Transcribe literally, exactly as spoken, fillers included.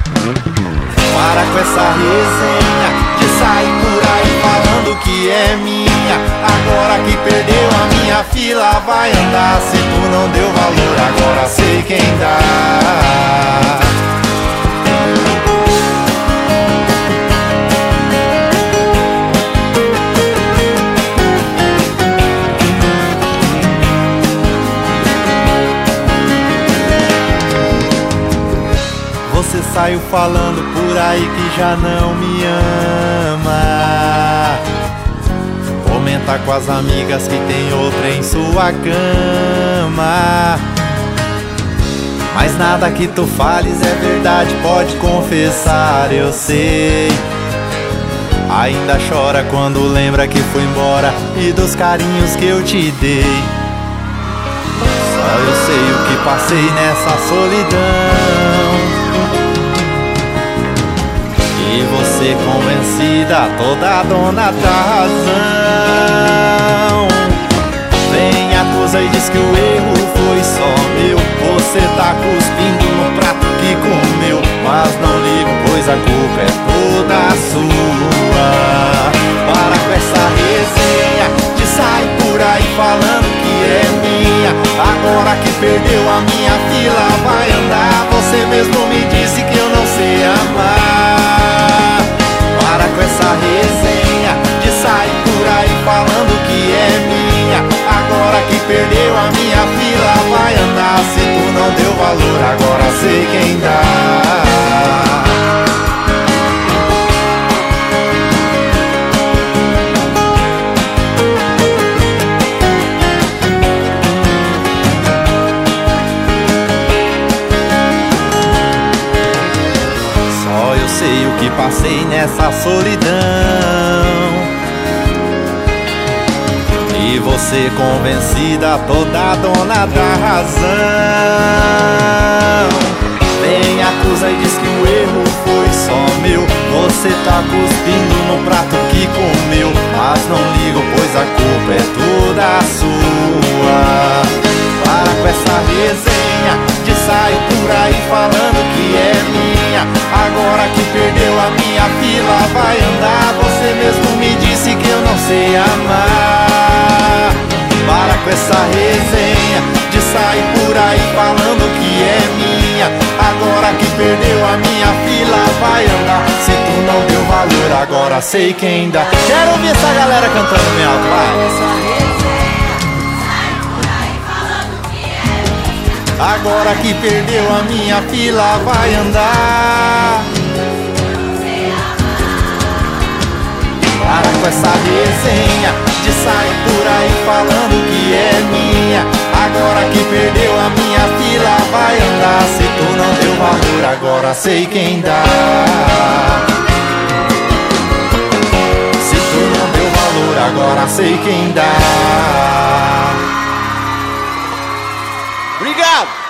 Para com essa resenha de sair por aí falando que é minha. Agora que perdeu a minha fila vai andar. Se tu não deu valor, agora sei quem dá. Você saiu falando por aí que já não me ama. Comenta com as amigas que tem outra em sua cama. Mas nada que tu fales é verdade, pode confessar, eu sei. Ainda chora quando lembra que foi embora e dos carinhos que eu te dei. Só eu sei o que passei nessa solidão. E você convencida, toda dona da razão, vem, acusa e diz que o erro foi só meu. Você tá cuspindo no prato que comeu, mas não ligo, pois a culpa é toda sua. Para com essa resenha de sair por aí falando que é minha. Agora que perdeu a minha fila vai andar. Você mesmo me disse que eu não sei amar. Para com essa resenha de sair por aí falando que é minha. Agora que perdeu a minha fila vai andar. Se tu não deu valor, agora sei quem dá. Sei o que passei nessa solidão. E você convencida, toda dona da razão, vem, acusa e diz que o erro foi só meu. Você tá cuspindo no prato que comeu, mas não ligo, pois a culpa é toda sua. Para com essa resenha de sair por aí falando que é minha. Agora que perdeu a minha fila vai andar. Você mesmo me disse que eu não sei amar. Para com essa resenha de sair por aí falando que é minha. Agora que perdeu a minha fila vai andar. Se tu não deu valor, agora sei quem dá. Quero ouvir essa galera cantando bem alto, vai. Agora que perdeu a minha fila vai andar. Para com essa resenha de sair por aí falando que é minha. Agora que perdeu a minha fila vai andar. Se tu não deu valor, agora sei quem dá. Se tu não deu valor, agora sei quem dá. Obrigado!